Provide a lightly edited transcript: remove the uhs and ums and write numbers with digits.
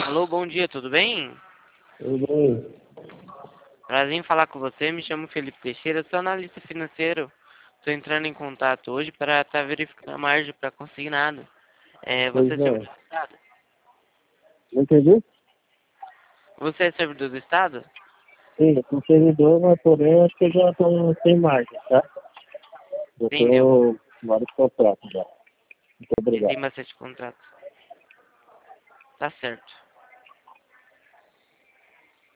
Alô, bom dia, tudo bem? Tudo bem? Prazer em falar com você, me chamo Felipe Teixeira, sou analista financeiro. Estou entrando em contato hoje para estar verificando a margem para consignado. Você Pois é servidor não. do Estado? Não entendi? Você é servidor do Estado? Sim, eu sou servidor, mas porém acho que eu já estou sem margem, tá? Eu Entendeu? tenho vários contratos já. Muito E tem obrigado. bastante contrato. Tá certo.